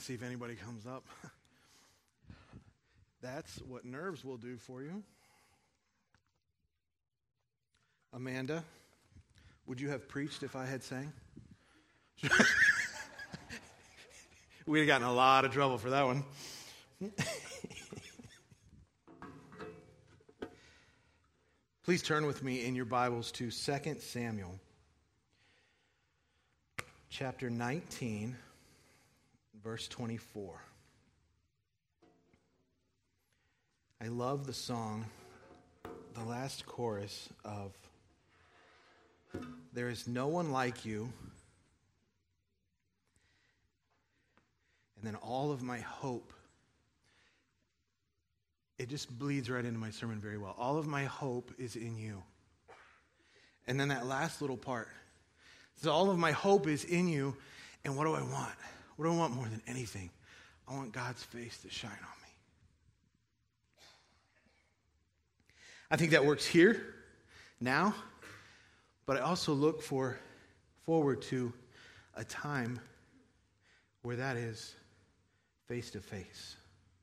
and see if anybody comes up. That's what nerves will do for you. Amanda, would you have preached if I had sang? We'd have gotten a lot of trouble for that one. Please turn with me in your Bibles to 2 Samuel, chapter 19, verse 24. I love the song, the last chorus of "There is no one like you," and then all of my hope. It just bleeds right into my sermon very well. All of my hope is in you. And then that last little part. So all of my hope is in you. And what do I want? What do I want more than anything? I want God's face to shine on me. I think that works here, now. But I also look forward to a time where that is face to face.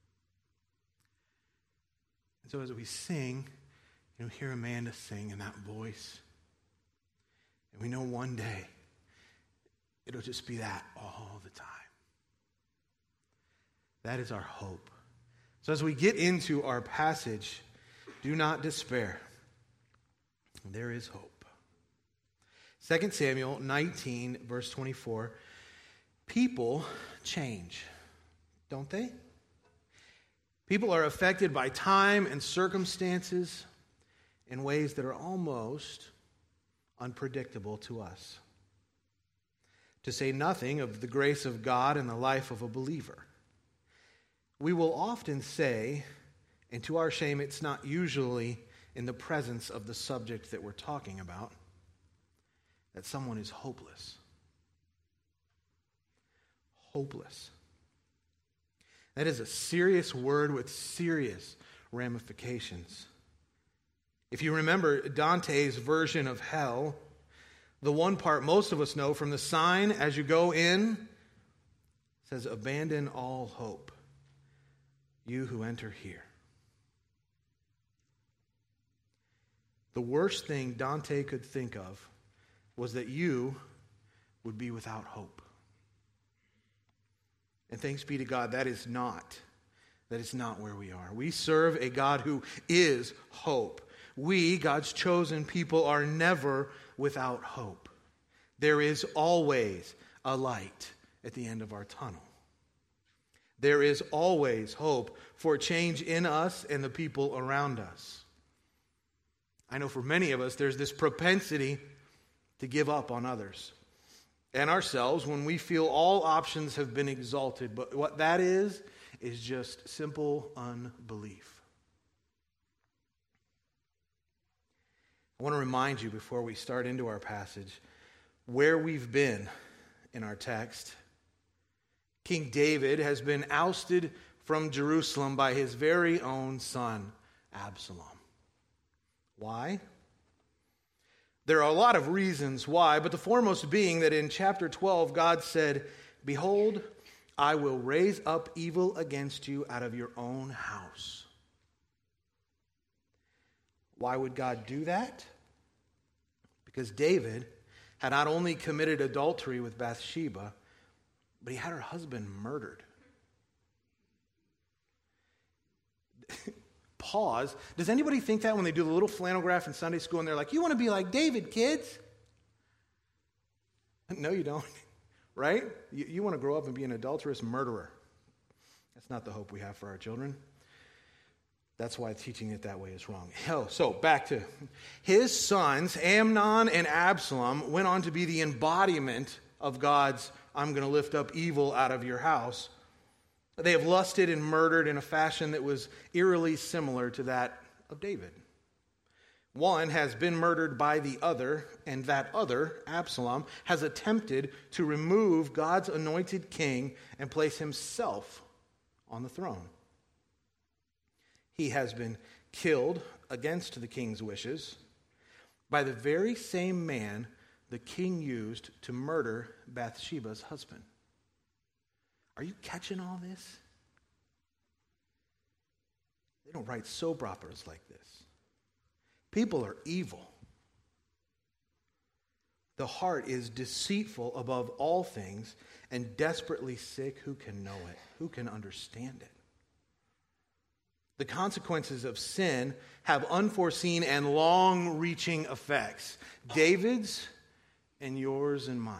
So as we sing, hear Amanda sing in that voice. And we know one day it'll just be that all the time. That is our hope. So as we get into our passage, do not despair. There is hope. 2 Samuel 19, verse 24. People change, don't they? People are affected by time and circumstances in ways that are almost unpredictable to us. To say nothing of the grace of God in the life of a believer. We will often say, and to our shame it's not usually in the presence of the subject that we're talking about, that someone is hopeless. Hopeless. That is a serious word with serious ramifications. If you remember Dante's version of hell, the one part most of us know from the sign as you go in says, "Abandon all hope, you who enter here." The worst thing Dante could think of was that you would be without hope. And thanks be to God, that is not where we are. We serve a God who is hope. We, God's chosen people, are never without hope. There is always a light at the end of our tunnel. There is always hope for change in us and the people around us. I know for many of us, there's this propensity to give up on others and ourselves when we feel all options have been exalted. But what that is just simple unbelief. I want to remind you before we start into our passage where we've been in our text. King David has been ousted from Jerusalem by his very own son, Absalom. Why? There are a lot of reasons why, but the foremost being that in chapter 12, God said, "Behold, I will raise up evil against you out of your own house." Why would God do that? Because David had not only committed adultery with Bathsheba, but he had her husband murdered. Pause. Does anybody think that when they do the little flannel graph in Sunday school and they're like, "You want to be like David, kids"? No, you don't. Right? You want to grow up and be an adulterous murderer. That's not the hope we have for our children. That's why teaching it that way is wrong. So back to his sons, Amnon and Absalom, went on to be the embodiment of God's "I'm going to lift up evil out of your house." They have lusted and murdered in a fashion that was eerily similar to that of David. One has been murdered by the other, and that other, Absalom, has attempted to remove God's anointed king and place himself on the throne. He has been killed against the king's wishes by the very same man the king used to murder Bathsheba's husband. Are you catching all this? They don't write soap operas like this. People are evil. The heart is deceitful above all things and desperately sick. Who can know it? Who can understand it? The consequences of sin have unforeseen and long-reaching effects. David's and yours and mine.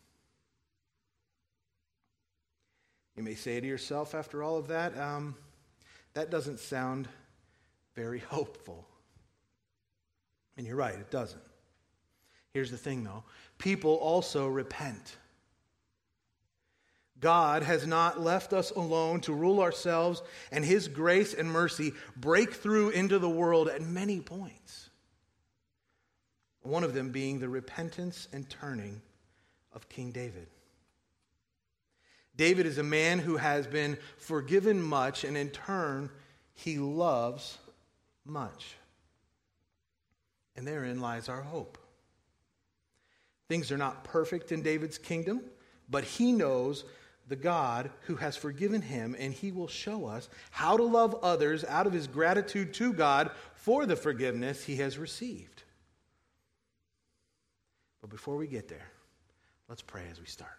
You may say to yourself after all of that, that doesn't sound very hopeful. And you're right, it doesn't. Here's the thing, though. People also repent. God has not left us alone to rule ourselves, and His grace and mercy break through into the world at many points. One of them being the repentance and turning of King David. David is a man who has been forgiven much, and in turn, he loves much. And therein lies our hope. Things are not perfect in David's kingdom, but he knows the God who has forgiven him, and he will show us how to love others out of his gratitude to God for the forgiveness he has received. But before we get there, let's pray as we start.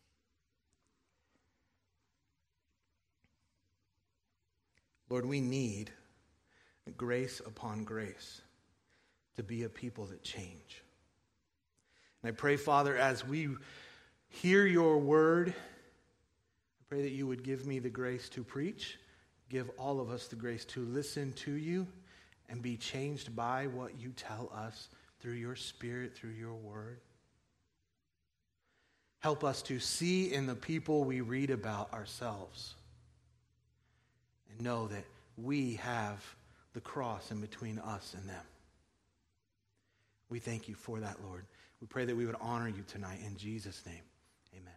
Lord, we need grace upon grace to be a people that change. And I pray, Father, as we hear your word, I pray that you would give me the grace to preach, give all of us the grace to listen to you, and be changed by what you tell us through your Spirit, through your word. Help us to see in the people we read about ourselves and know that we have the cross in between us and them. We thank you for that, Lord. We pray that we would honor you tonight in Jesus' name. Amen.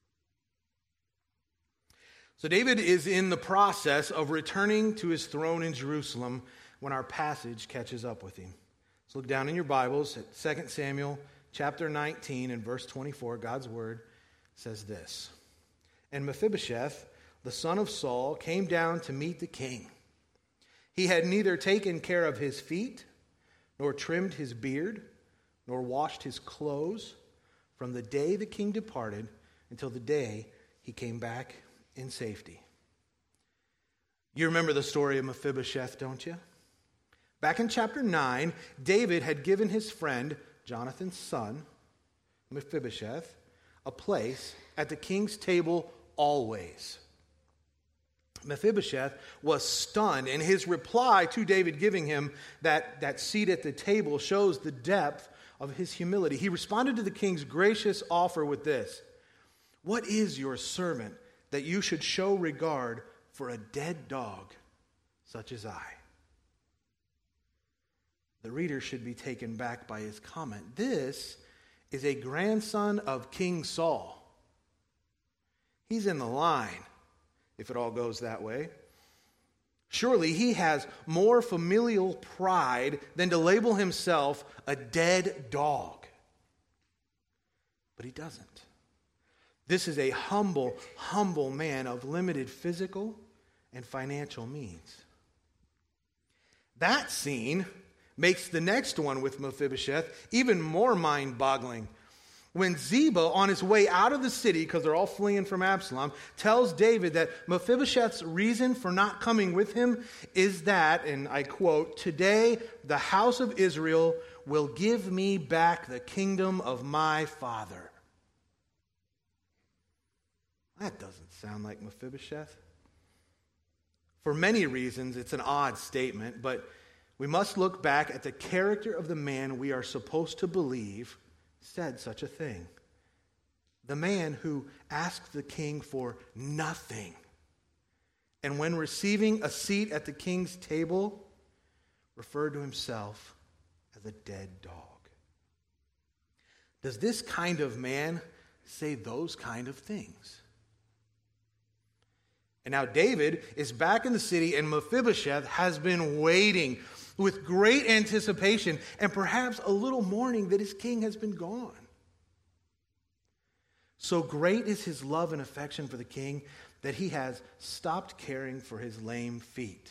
So David is in the process of returning to his throne in Jerusalem when our passage catches up with him. So look down in your Bibles at 2 Samuel chapter 19 and verse 24. God's word says this. And Mephibosheth, the son of Saul, came down to meet the king. He had neither taken care of his feet, nor trimmed his beard, nor washed his clothes from the day the king departed until the day he came back in safety. You remember the story of Mephibosheth, don't you? Back in chapter 9, David had given his friend, Jonathan's son, Mephibosheth, a place at the king's table always. Mephibosheth was stunned, and his reply to David giving him that seat at the table shows the depth of his humility. He responded to the king's gracious offer with this: "What is your servant that you should show regard for a dead dog such as I?" The reader should be taken back by his comment. This is a grandson of King Saul. He's in the line, if it all goes that way. Surely he has more familial pride than to label himself a dead dog. But he doesn't. This is a humble man of limited physical and financial means. That scene makes the next one with Mephibosheth even more mind-boggling. When Ziba, on his way out of the city, because they're all fleeing from Absalom, tells David that Mephibosheth's reason for not coming with him is that, and I quote, "Today the house of Israel will give me back the kingdom of my father." That doesn't sound like Mephibosheth. For many reasons, it's an odd statement, but we must look back at the character of the man we are supposed to believe said such a thing. The man who asked the king for nothing, and when receiving a seat at the king's table, referred to himself as a dead dog. Does this kind of man say those kind of things? And now David is back in the city, and Mephibosheth has been waiting with great anticipation and perhaps a little mourning that his king has been gone. So great is his love and affection for the king that he has stopped caring for his lame feet,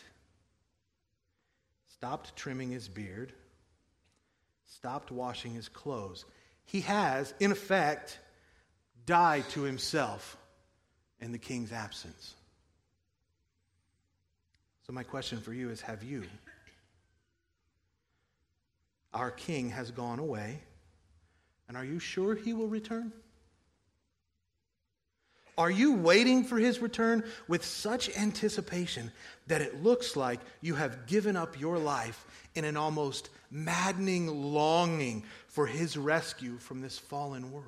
stopped trimming his beard, stopped washing his clothes. He has, in effect, died to himself in the king's absence. So my question for you is, have you? Our king has gone away, and are you sure he will return? Are you waiting for his return with such anticipation that it looks like you have given up your life in an almost maddening longing for his rescue from this fallen world?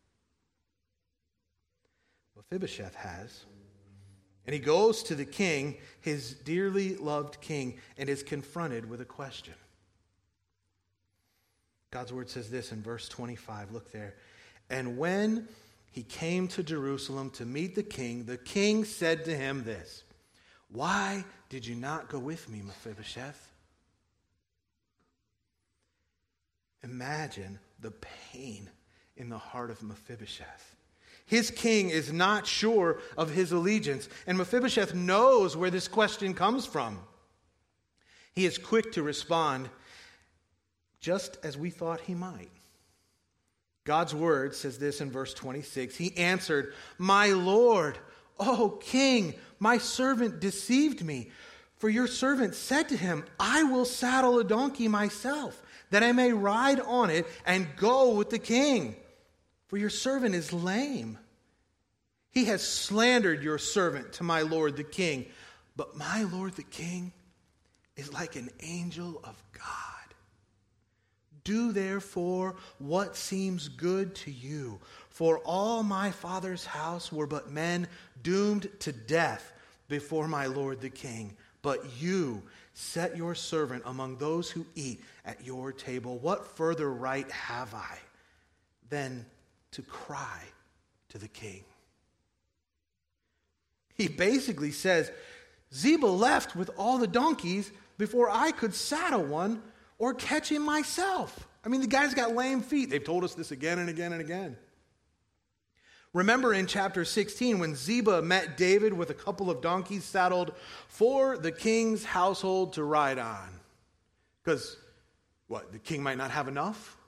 Mephibosheth has. And he goes to the king, his dearly loved king, and is confronted with a question. God's word says this in verse 25. Look there. And when he came to Jerusalem to meet the king said to him this, "Why did you not go with me, Mephibosheth?" Imagine the pain in the heart of Mephibosheth. His king is not sure of his allegiance, and Mephibosheth knows where this question comes from. He is quick to respond, just as we thought he might. God's word says this in verse 26. He answered, "My Lord, O king, my servant deceived me. For your servant said to him, I will saddle a donkey myself, that I may ride on it and go with the king. For your servant is lame. He has slandered your servant to my lord the king. But my lord the king is like an angel of God. Do therefore what seems good to you. For all my father's house were but men doomed to death before my lord the king. But you set your servant among those who eat at your table. What further right have I than to cry to the king?" He basically says, Ziba left with all the donkeys before I could saddle one or catch him myself. I mean, the guy's got lame feet. They've told us this again and again and again. Remember in chapter 16 when Ziba met David with a couple of donkeys saddled for the king's household to ride on? Because, what, the king might not have enough?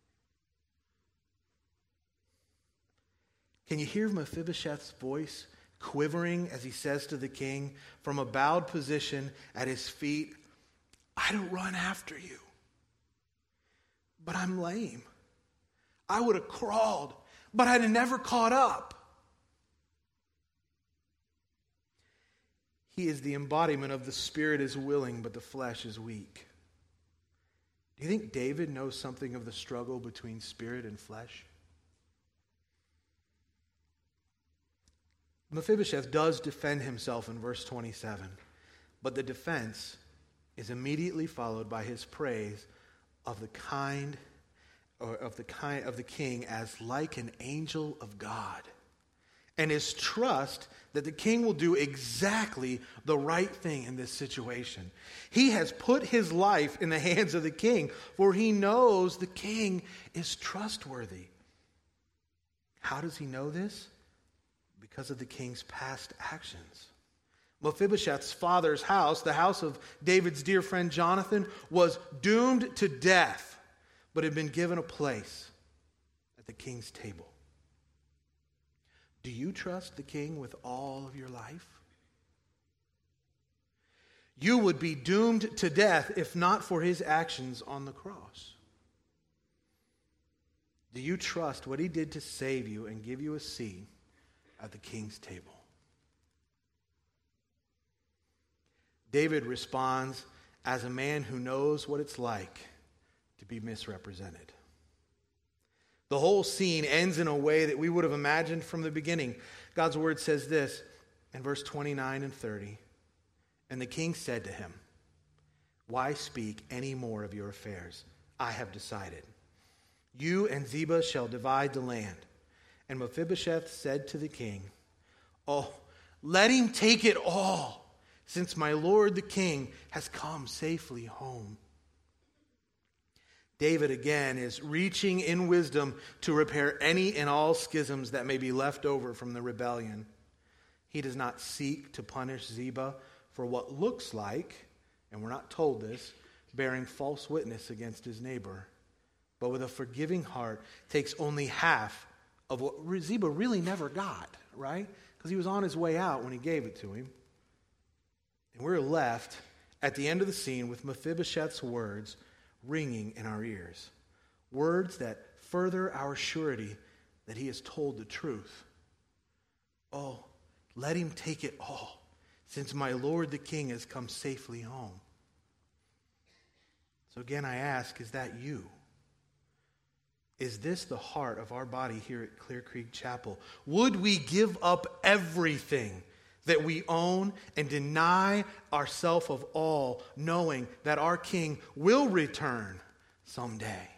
Can you hear Mephibosheth's voice quivering as he says to the king from a bowed position at his feet, "I don't run after you, but I'm lame. I would have crawled, but I'd have never caught up." He is the embodiment of the spirit is willing, but the flesh is weak. Do you think David knows something of the struggle between spirit and flesh? Mephibosheth does defend himself in verse 27, but the defense is immediately followed by his praise of the king as like an angel of God, and his trust that the king will do exactly the right thing in this situation. He has put his life in the hands of the king, for he knows the king is trustworthy. How does he know this? Because of the king's past actions. Mephibosheth's father's house, the house of David's dear friend Jonathan, was doomed to death, but had been given a place at the king's table. Do you trust the king with all of your life? You would be doomed to death if not for his actions on the cross. Do you trust what he did to save you and give you a seat at the king's table? David responds as a man who knows what it's like to be misrepresented. The whole scene ends in a way that we would have imagined from the beginning. God's word says this in verse 29 and 30. And the king said to him, "Why speak any more of your affairs? I have decided. You and Ziba shall divide the land." And Mephibosheth said to the king, "Oh, let him take it all, since my lord the king has come safely home." David again is reaching in wisdom to repair any and all schisms that may be left over from the rebellion. He does not seek to punish Ziba for what looks like, and we're not told this, bearing false witness against his neighbor, but with a forgiving heart takes only half of what Ziba really never got, right? Because he was on his way out when he gave it to him. And we're left at the end of the scene with Mephibosheth's words ringing in our ears. Words that further our surety that he has told the truth. Oh, let him take it all, since my Lord the King has come safely home. So again, I ask, is that you? Is this the heart of our body here at Clear Creek Chapel? Would we give up everything that we own and deny ourselves of all, knowing that our King will return someday?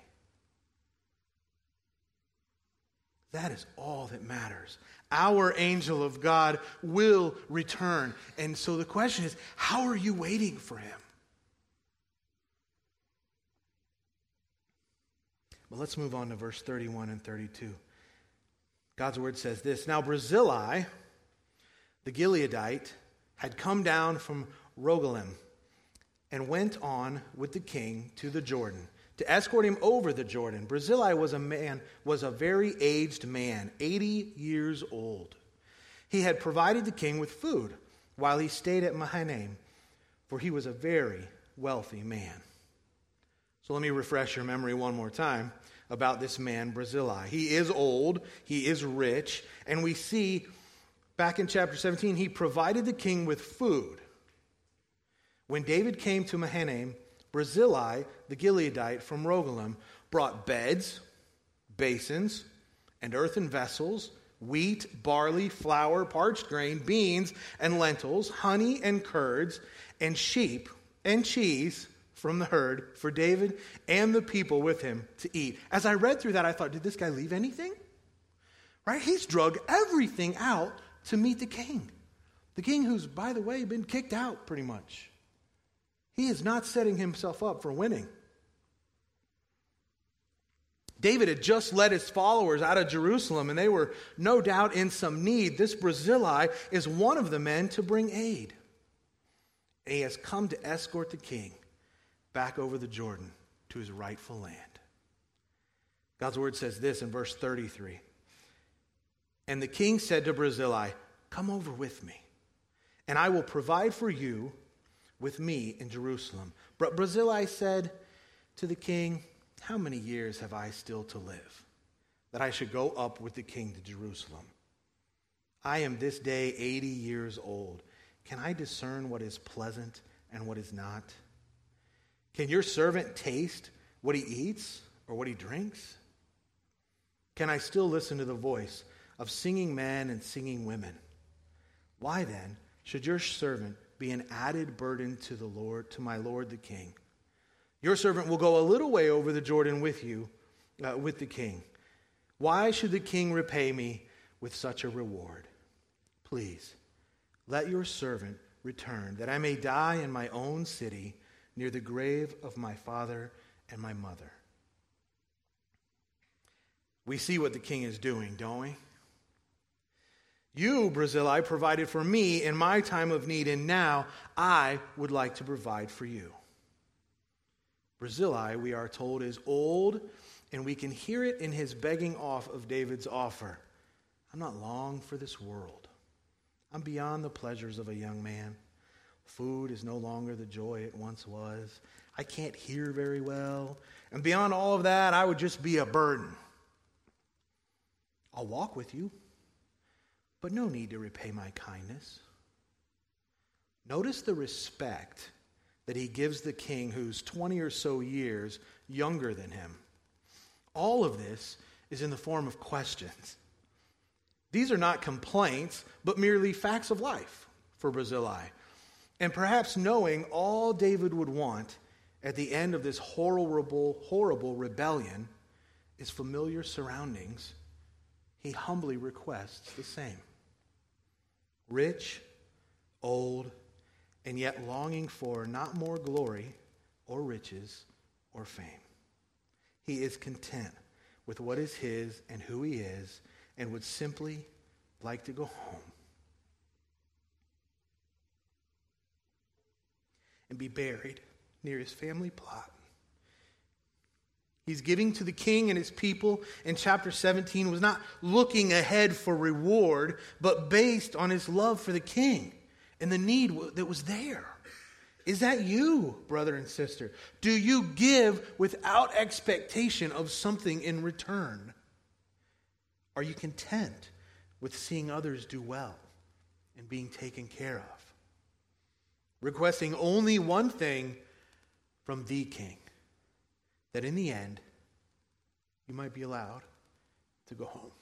That is all that matters. Our angel of God will return. And so the question is, how are you waiting for him? Well, let's move on to verse 31 and 32. God's word says this: Now Barzillai, the Gileadite, had come down from Rogelim and went on with the king to the Jordan to escort him over the Jordan. Barzillai was a very aged man, 80 years old. He had provided the king with food while he stayed at Mahanaim, for he was a very wealthy man. So let me refresh your memory one more time about this man, Barzillai. He is old, he is rich, and we see back in chapter 17, he provided the king with food. When David came to Mahanaim, Barzillai, the Gileadite from Rogelim, brought beds, basins, and earthen vessels, wheat, barley, flour, parched grain, beans, and lentils, honey and curds, and sheep and cheese from the herd for David and the people with him to eat. As I read through that, I thought, did this guy leave anything? Right? He's drug everything out to meet the king. The king who's, by the way, been kicked out pretty much. He is not setting himself up for winning. David had just led his followers out of Jerusalem, and they were no doubt in some need. This Barzillai is one of the men to bring aid. And he has come to escort the king back over the Jordan to his rightful land. God's word says this in verse 33. And the king said to Barzillai, "Come over with me, and I will provide for you with me in Jerusalem." But Barzillai said to the king, "How many years have I still to live, that I should go up with the king to Jerusalem? I am this day 80 years old. Can I discern what is pleasant and what is not? Can your servant taste what he eats or what he drinks? Can I still listen to the voice of singing men and singing women? Why then should your servant be an added burden to the Lord, to my lord the king? Your servant will go a little way over the Jordan with you, with the king. Why should the king repay me with such a reward? Please, let your servant return, that I may die in my own city, near the grave of my father and my mother." We see what the king is doing, don't we? You, Barzillai, provided for me in my time of need, and now I would like to provide for you. Barzillai, we are told, is old, and we can hear it in his begging off of David's offer. "I'm not long for this world. I'm beyond the pleasures of a young man. Food is no longer the joy it once was. I can't hear very well. And beyond all of that, I would just be a burden. I'll walk with you, but no need to repay my kindness." Notice the respect that he gives the king who's 20 or so years younger than him. All of this is in the form of questions. These are not complaints, but merely facts of life for Barzillai. And perhaps knowing all David would want at the end of this horrible rebellion is familiar surroundings, he humbly requests the same. Rich, old, and yet longing for not more glory or riches or fame. He is content with what is his and who he is, and would simply like to go home. and be buried near his family plot. He's giving to the king and his people in chapter 17 was not looking ahead for reward, but based on his love for the king and the need that was there. Is that you, brother and sister? Do you give without expectation of something in return? Are you content with seeing others do well and being taken care of? Requesting only one thing from the king, that in the end, you might be allowed to go home.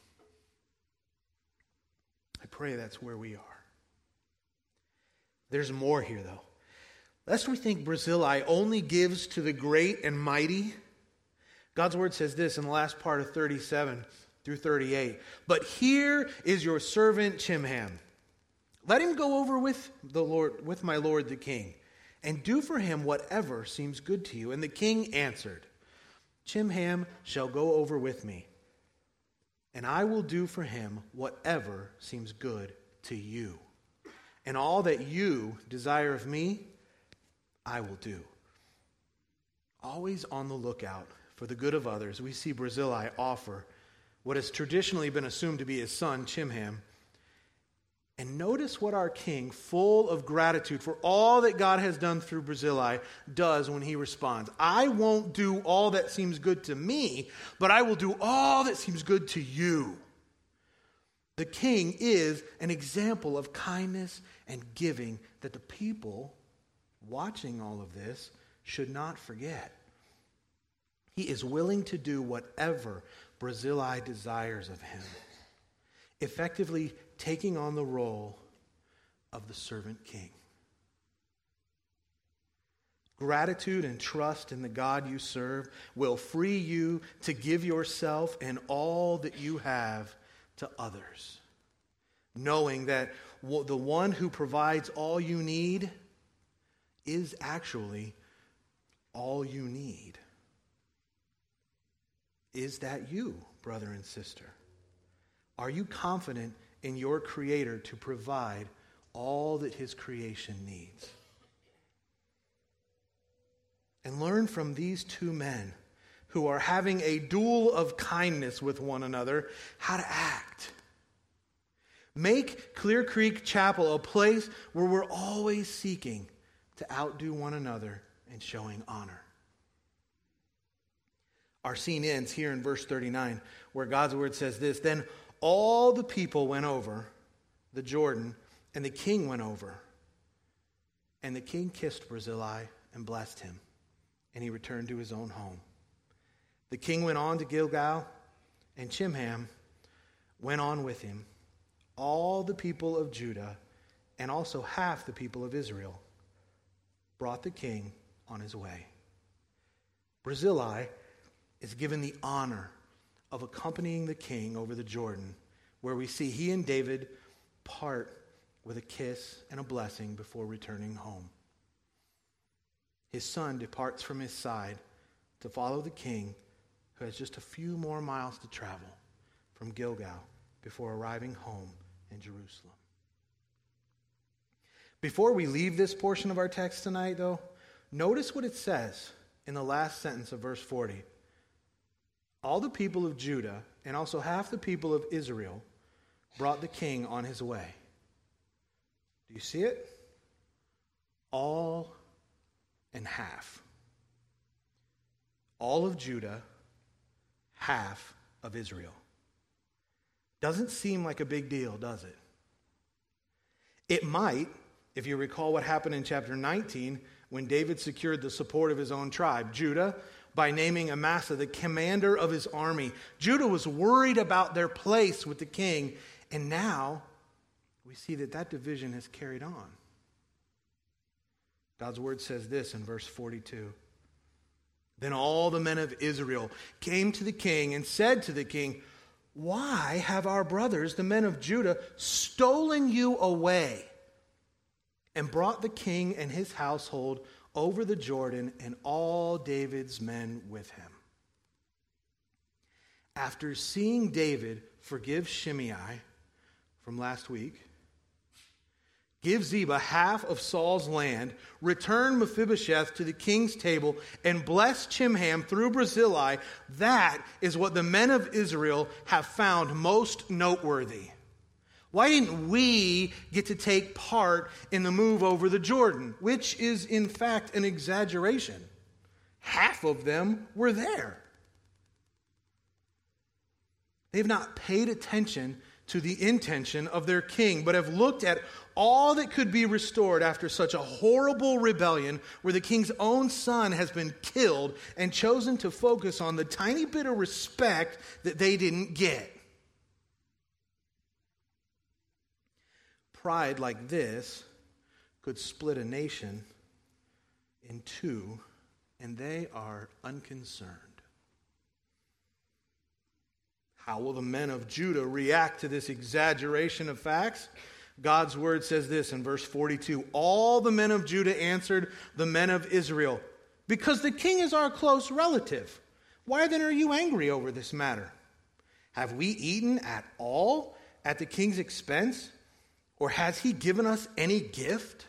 I pray that's where we are. There's more here, though. Lest we think Barzillai only gives to the great and mighty. God's word says this in the last part of 37 through 38. But here is your servant Chimham. Let him go over with my lord the king, and do for him whatever seems good to you. And the king answered, Chimham shall go over with me, and I will do for him whatever seems good to you. And all that you desire of me, I will do. Always on the lookout for the good of others, we see Barzillai offer what has traditionally been assumed to be his son, Chimham. And notice what our king, full of gratitude for all that God has done through Barzillai, does when he responds. I won't do all that seems good to me, but I will do all that seems good to you. The king is an example of kindness and giving that the people watching all of this should not forget. He is willing to do whatever Barzillai desires of him, effectively taking on the role of the servant king. Gratitude and trust in the God you serve will free you to give yourself and all that you have to others, knowing that the one who provides all you need is actually all you need. Is that you, brother and sister? Are you confident in your Creator to provide all that his creation needs? And learn from these two men who are having a duel of kindness with one another how to act. Make Clear Creek Chapel a place where we're always seeking to outdo one another and showing honor. Our scene ends here in verse 39, where God's word says this, Then all the people went over the Jordan, and the king went over. And the king kissed Barzillai and blessed him, and he returned to his own home. The king went on to Gilgal, and Chimham went on with him, all the people of Judah, and also half the people of Israel, brought the king on his way. Barzillai is given the honor of accompanying the king over the Jordan, where we see he and David part with a kiss and a blessing before returning home. His son departs from his side to follow the king, who has just a few more miles to travel from Gilgal before arriving home in Jerusalem. Before we leave this portion of our text tonight, though, notice what it says in the last sentence of verse 40. All the people of Judah and also half the people of Israel brought the king on his way. Do you see it? All and half. All of Judah, half of Israel. Doesn't seem like a big deal, does it? It might, if you recall what happened in chapter 19, when David secured the support of his own tribe, Judah, by naming Amasa the commander of his army. Judah was worried about their place with the king, and now we see that division has carried on. God's word says this in verse 42. Then all the men of Israel came to the king and said to the king, Why have our brothers, the men of Judah, stolen you away and brought the king and his household over the Jordan and all David's men with him? After seeing David forgive Shimei from last week, Give Ziba half of Saul's land, return Mephibosheth to the king's table, and bless Chimham through Barzillai. That is what the men of Israel have found most noteworthy. Why didn't we get to take part in the move over the Jordan, which is in fact an exaggeration? Half of them were there. They've not paid attention to the intention of their king, but have looked at all that could be restored after such a horrible rebellion where the king's own son has been killed, and chosen to focus on the tiny bit of respect that they didn't get. Pride like this could split a nation in two, and they are unconcerned. How will the men of Judah react to this exaggeration of facts? God's word says this in verse 42. All the men of Judah answered the men of Israel, because the king is our close relative. Why then are you angry over this matter? Have we eaten at all at the king's expense? Or has he given us any gift?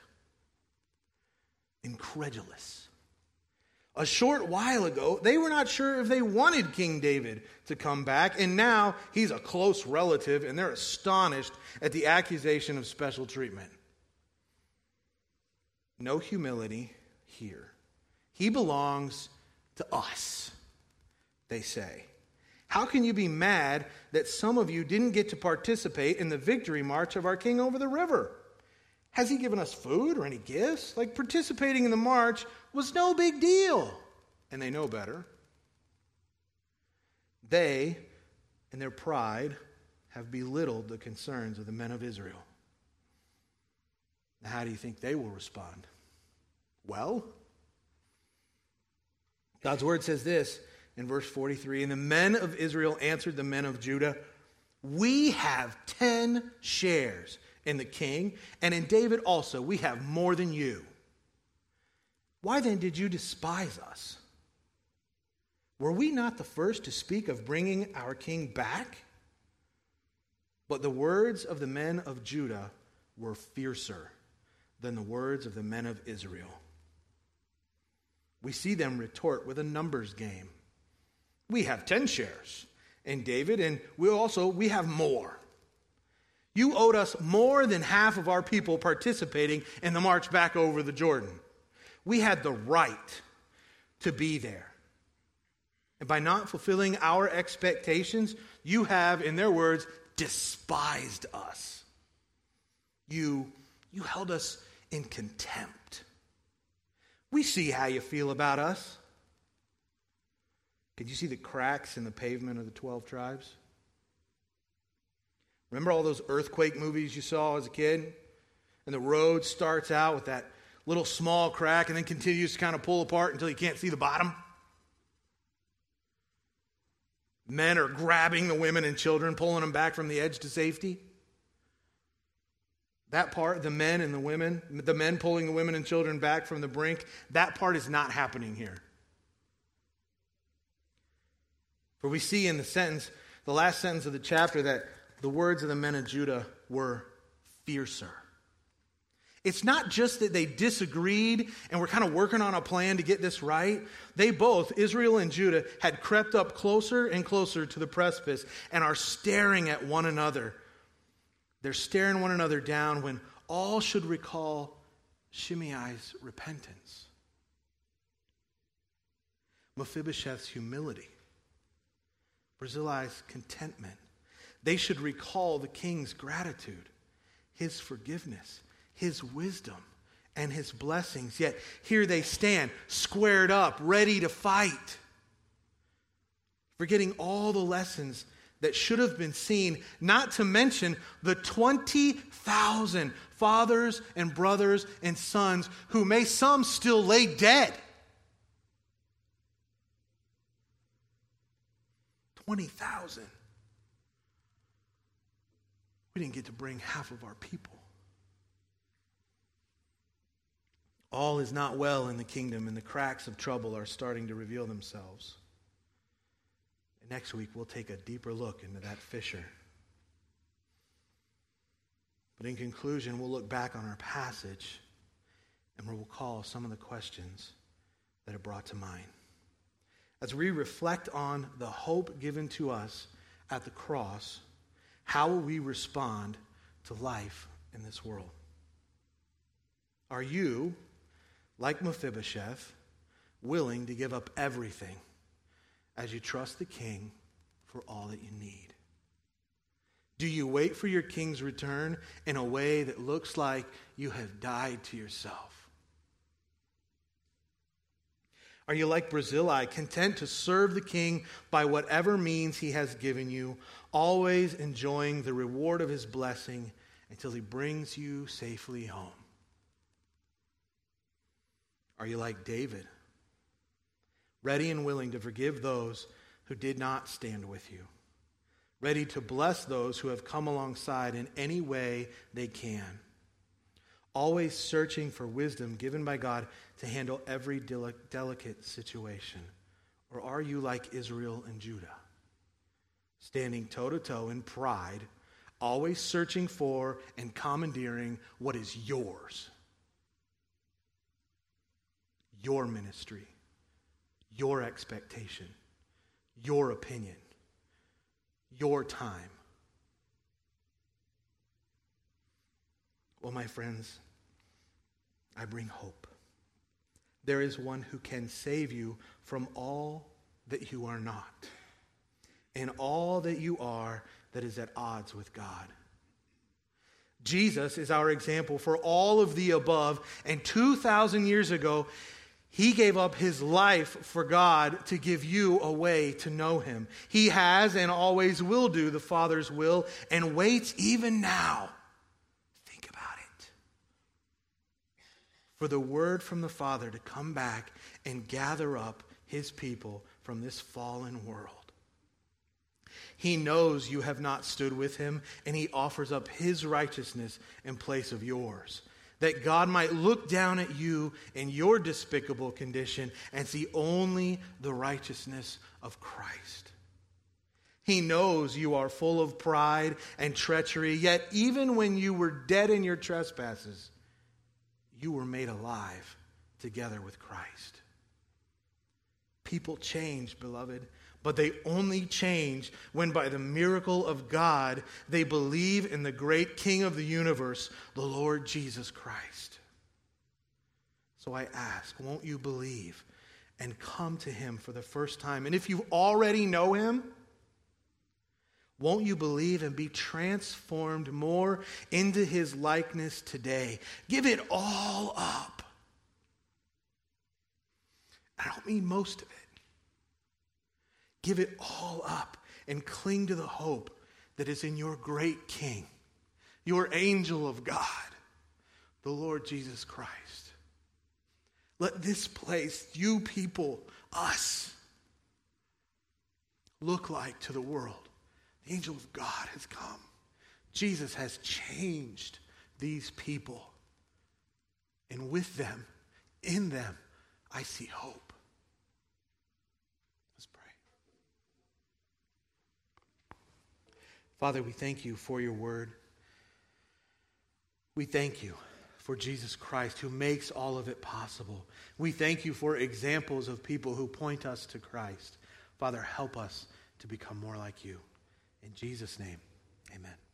Incredulous. A short while ago, they were not sure if they wanted King David to come back, and now he's a close relative, and they're astonished at the accusation of special treatment. No humility here. He belongs to us, they say. How can you be mad that some of you didn't get to participate in the victory march of our king over the river? Has he given us food or any gifts? Like, participating in the march was no big deal. And they know better. They, in their pride, have belittled the concerns of the men of Israel. Now, how do you think they will respond? Well, God's word says this in verse 43, and the men of Israel answered the men of Judah, we have 10 shares in the king, and in David also we have more than you. Why then did you despise us? Were we not the first to speak of bringing our king back? But the words of the men of Judah were fiercer than the words of the men of Israel. We see them retort with a numbers game. We have 10 shares in David, and we have more. You owed us more than half of our people participating in the march back over the Jordan. We had the right to be there. And by not fulfilling our expectations, you have, in their words, despised us. You held us in contempt. We see how you feel about us. Could you see the cracks in the pavement of the 12 tribes? Remember all those earthquake movies you saw as a kid? And the road starts out with that little small crack and then continues to kind of pull apart until you can't see the bottom? Men are grabbing the women and children, pulling them back from the edge to safety. That part, the men and the women, the men pulling the women and children back from the brink, that part is not happening here. For we see in the last sentence of the chapter, that the words of the men of Judah were fiercer. It's not just that they disagreed and were kind of working on a plan to get this right. They both, Israel and Judah, had crept up closer and closer to the precipice and are staring at one another. They're staring one another down when all should recall Shimei's repentance, Mephibosheth's humility, Barzillai's contentment. They should recall the king's gratitude, his forgiveness, his wisdom, and his blessings. Yet here they stand, squared up, ready to fight, forgetting all the lessons that should have been seen, not to mention the 20,000 fathers and brothers and sons who may some still lay dead. 20,000. We didn't get to bring half of our people. All is not well in the kingdom, and the cracks of trouble are starting to reveal themselves. And next week, we'll take a deeper look into that fissure. But in conclusion, we'll look back on our passage and we'll recall some of the questions that it brought to mind. As we reflect on the hope given to us at the cross, how will we respond to life in this world? Are you, like Mephibosheth, willing to give up everything as you trust the king for all that you need? Do you wait for your king's return in a way that looks like you have died to yourself? Are you like Barzillai, content to serve the king by whatever means he has given you, always enjoying the reward of his blessing until he brings you safely home? Are you like David, ready and willing to forgive those who did not stand with you, ready to bless those who have come alongside in any way they can, always searching for wisdom given by God to handle every delicate situation? Or are you like Israel and Judah, standing toe-to-toe in pride, always searching for and commandeering what is yours? Your ministry, your expectation, your opinion, your time. Well, my friends, I bring hope. There is one who can save you from all that you are not, and all that you are that is at odds with God. Jesus is our example for all of the above, and 2,000 years ago, he gave up his life for God to give you a way to know him. He has and always will do the Father's will and waits even now. Think about it. For the word from the Father to come back and gather up his people from this fallen world. He knows you have not stood with him, and he offers up his righteousness in place of yours, that God might look down at you in your despicable condition and see only the righteousness of Christ. He knows you are full of pride and treachery, yet even when you were dead in your trespasses, you were made alive together with Christ. People change, beloved, but they only change when by the miracle of God they believe in the great King of the universe, the Lord Jesus Christ. So I ask, won't you believe and come to him for the first time? And if you already know him, won't you believe and be transformed more into his likeness today? Give it all up. I don't mean most of it. Give it all up and cling to the hope that is in your great King, your angel of God, the Lord Jesus Christ. Let this place, you people, us, look like to the world. The angel of God has come. Jesus has changed these people. And with them, in them, I see hope. Father, we thank you for your word. We thank you for Jesus Christ who makes all of it possible. We thank you for examples of people who point us to Christ. Father, help us to become more like you. In Jesus' name, amen.